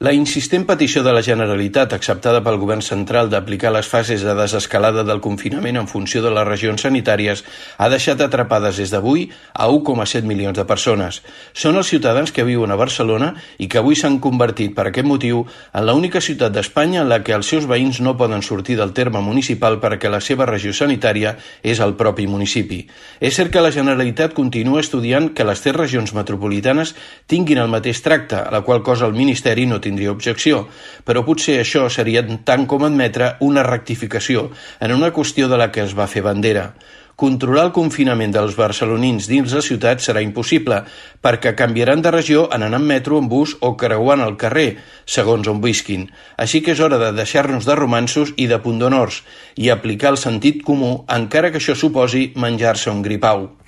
La insistent petició de la Generalitat, acceptada pel Govern central, d'aplicar les fases de desescalada del confinament en funció de les regions sanitàries, ha deixat atrapades des d'avui a 1,7 milions de persones. Són els ciutadans que viuen a Barcelona i que avui s'han convertit, per aquest motiu, en l'única ciutat d'Espanya en la que els seus veïns no poden sortir del terme municipal perquè la seva regió sanitària és el propi municipi. És cert que la Generalitat continua estudiant que les 3 regions metropolitanes tinguin el mateix tracte, a la qual cosa el Ministeri no tindria objecció, però potser això seria tant com admetre una rectificació en una qüestió de la que es va fer bandera. Controlar el confinament dels barcelonins dins la ciutat serà impossible, perquè canviaran de regió anant en metro, en bus o creuant el carrer, segons on visquin. Així que és hora de deixar-nos de romanços i de pundonors i aplicar el sentit comú, encara que això suposi menjar-se un gripau.